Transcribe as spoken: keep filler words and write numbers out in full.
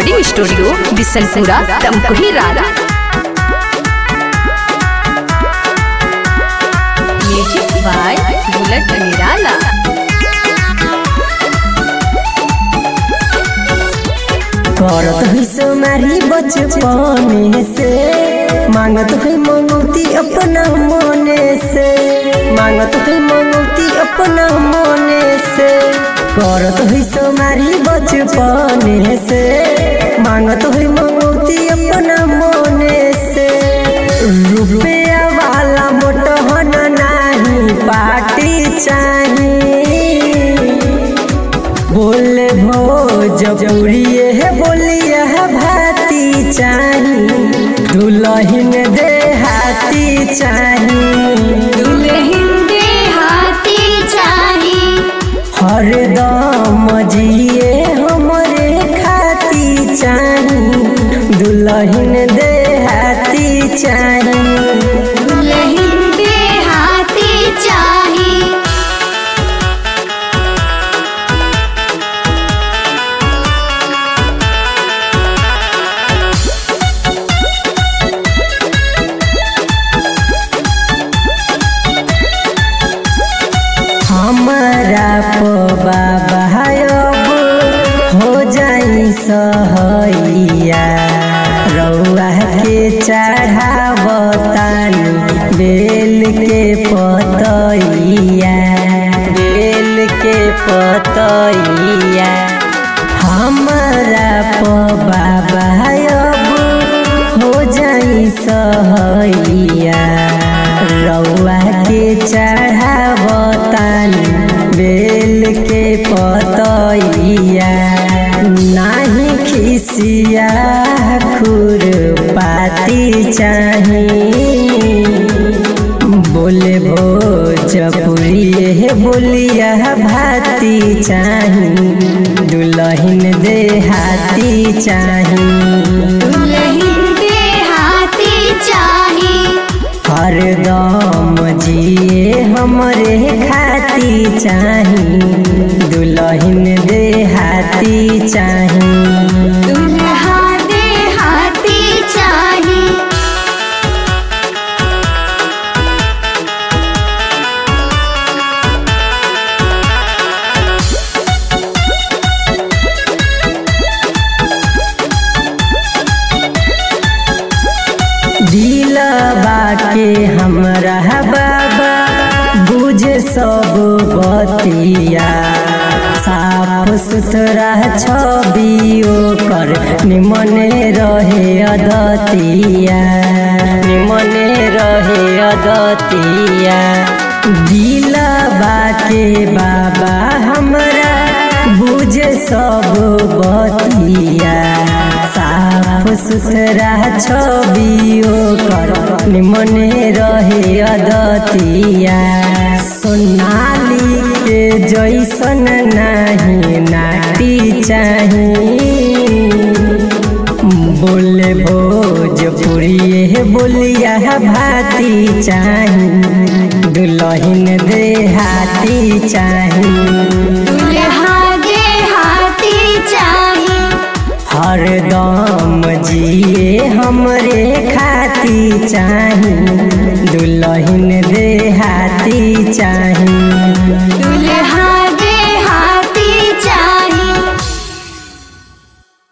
Recording studio Bishanpura Tamkuhi रारा। Music by bullet निराला। करत हुई सोमारी बचपन से, मांगत हुई मंगती अपना मोने से, मांगत हुई मंगती अपना मोने से। करत हुई सोमारी बचपन से, मांगत हुई मंगती अपना मोने से। रुपया वाला मोटहन नहीं पार्टी चाहिए, बोले भोजपुरिये है बोलिया भाती चाही, दुल्हन देहाती चाही, दुल्हन देहाती चाही। हरदम जिए हमरे खाती चाही, दुल्हन देहाती चाही, दुल्हन देहाती चाही। हमारा बाबा अब हो जाई सहैया, रउआ के चढ़ावतानी बेल के पतैया, बेल के पतैया। हमारा बाबा अब हो जाई सहैया, रउआ के चढ़ावतानी बेल के पतैया। नाही खिसिया खुर पाती चाही, बोले भोजपुरिये बोलिया भाती चाही, दुल्हन देहाती चाही, दुल्हन देहाती चाही। हरदम जिए हमरे खाती चाही, दुल्हन देहाती चाही, दुल्हा देहाती चाही। दिलवा के हमरा बाबा बुझे सब बतिया, साफ सुथरा छवि ओकर निमने रहे अदतिया, निमने रहे अदतिया। दिलवा के बाबा हमरा बुझे सब बतिया, साफ सुथरा छवि ओकर निमने रहे अदतिया। सोनाली के जैसन नाही नाटी चाही, बोले भोजपुरिये बोलिया भाती चाही, दुल्हन देहाती चाही, दुल्हा देहाती चाही। हरदम जिए हमरे खाती चाही, दुल्हन देहाती चाही।